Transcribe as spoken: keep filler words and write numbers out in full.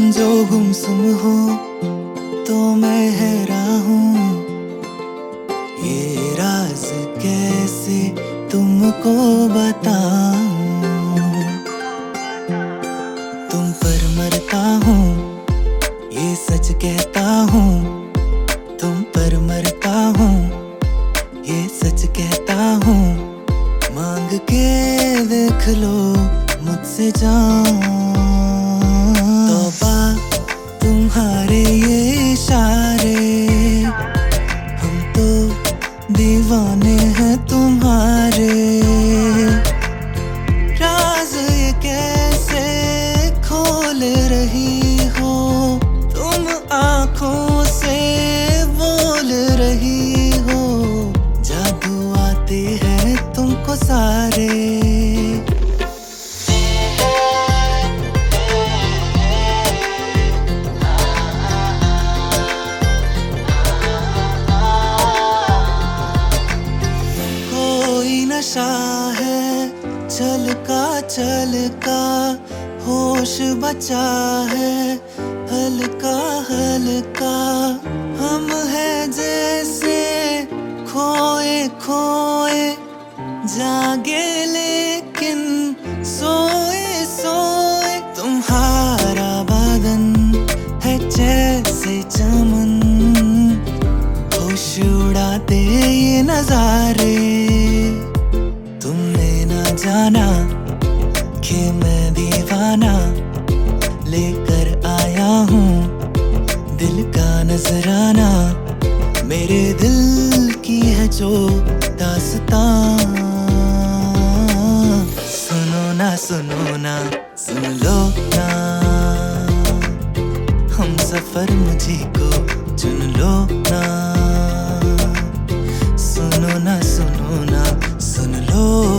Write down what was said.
जो गुमसुम हो तो मैं हैरान हूँ, ये राज कैसे तुमको बताऊं। तुम पर मरता हूँ ये सच कहता हूँ, तुम पर मरता हूँ ये सच कहता हूँ। मांग के देख लो मुझसे जान, तौबा तुम्हारे ये इशारे, हम तो दीवाने हैं तुम्हारे। राज ये कैसे खोल रही हो तुम, आंखों से बोल रही हो, जादू आते हैं तुमको सारे। नशा है छलका छलका, होश बचा है हल्का हल्का। हम हैं जैसे खोए खोए, जागे लेकिन सोए सोए। तुम्हारा बदन है जैसे चमन, होश उड़ाते ये नजारे। जाना कि मैं दीवाना लेकर आया हूँ दिल का नजराना, मेरे दिल की है जो दास्तां। सुनो ना सुनो ना सुन लो ना, हम सफर मुझे को चुन लो ना। सुनो ना सुनो ना सुन लो